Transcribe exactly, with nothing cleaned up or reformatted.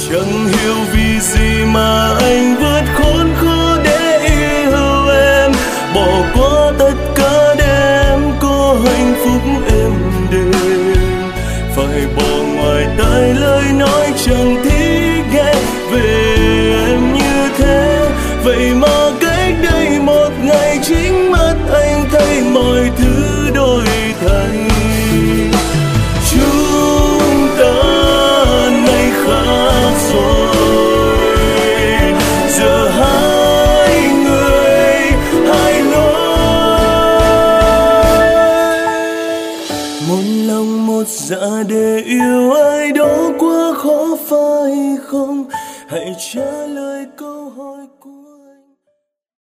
Chẳng hiểu vì gì mà anh vượt khốn khó để yêu em, bỏ qua tất cả để em có hạnh phúc êm đềm. Phải bỏ ngoài tai lời nói chẳng thích nghe về em như thế. Vậy mà cách đây một ngày chính mắt anh thấy mọi thứ đổi thay. Chúng ta nay khác rồi, giờ hai người hai lối. Một lòng một dạ để yêu